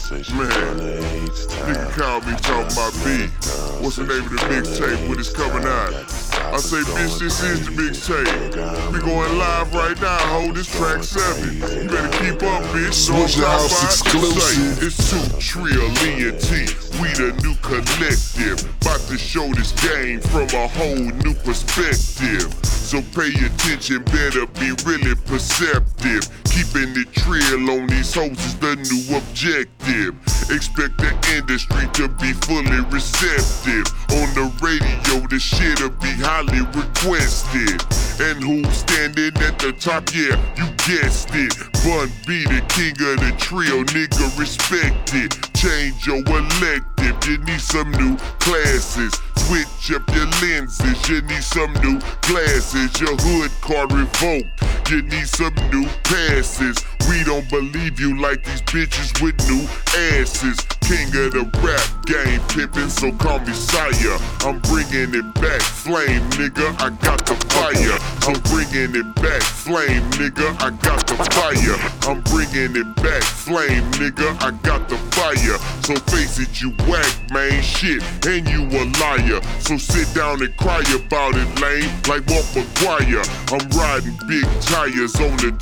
nigga called me talking about B. What's the name of the mixtape when it's coming out? I say, bitch, this is the mixtape. We going live right now, ho, this track 7. You better keep up, bitch. Switch House exclusive. It's 2 Trill, Lee and T. We the new collective. About to show this game from a whole new perspective. So pay attention, better be really perceptive. Keeping it trill on these hoes is the new objective. Expect the industry to be fully receptive. On the radio, the shit'll be highly requested. And who's standing at the top? Yeah, you guessed it. Bun B, the king of the trio, nigga, respect it. Change your elective, you need some new classes. Switch up your lenses, you need some new glasses. Your hood card revoked, you need some new passes. We don't believe you like these bitches with new asses. King of the rap game, pimpin', so call me sire. I'm bringing it back, flame, nigga, I got the fire. I'm bringing it back, flame, nigga, I got the fire. I'm bringing it back, flame, nigga, I got the fire. So face it, you whack, man, shit, and you a liar. So sit down and cry about it, lame, like Walt McGuire. I'm riding big tires on the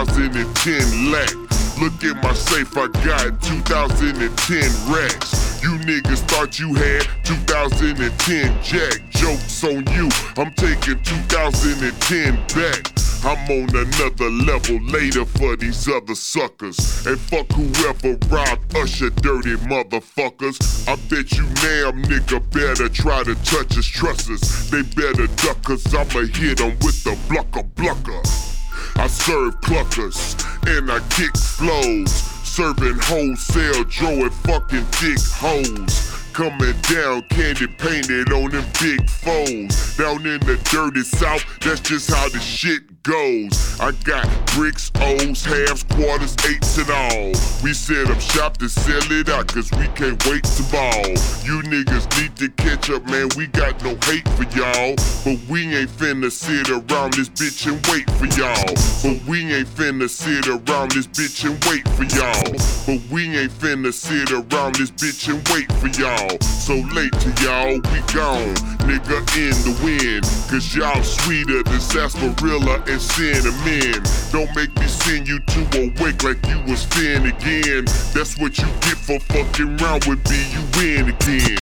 2010 lack. Look at my safe, I got 2010 racks. You niggas thought you had 2010 jack. Joke's on you, I'm taking 2010 back. I'm on another level later for these other suckers. And fuck whoever robbed us, you dirty motherfuckers. I bet you damn nigga better try to touch us, trust us. They better duck us, I'ma hit them with the blucker. I serve cluckers, and I kick flows. Serving wholesale, drawing fucking thick hoes. Coming down, candy painted on them big foes. Down in the dirty south, that's just how the shit goes. I got bricks, O's, halves, quarters, 8s and all. We set up shop to sell it out, cause we can't wait to ball. You niggas need to catch up, man, we got no hate for y'all. But we ain't finna sit around this bitch and wait for y'all. But we ain't finna sit around this bitch and wait for y'all. But we ain't finna sit around this bitch and wait for y'all. So late to y'all, we gone, nigga, in the wind. Cause y'all sweeter than sarsaparilla and cinnamon. Don't make me send you to a wake like you was fin again. That's what you get for fucking round with me, you win again.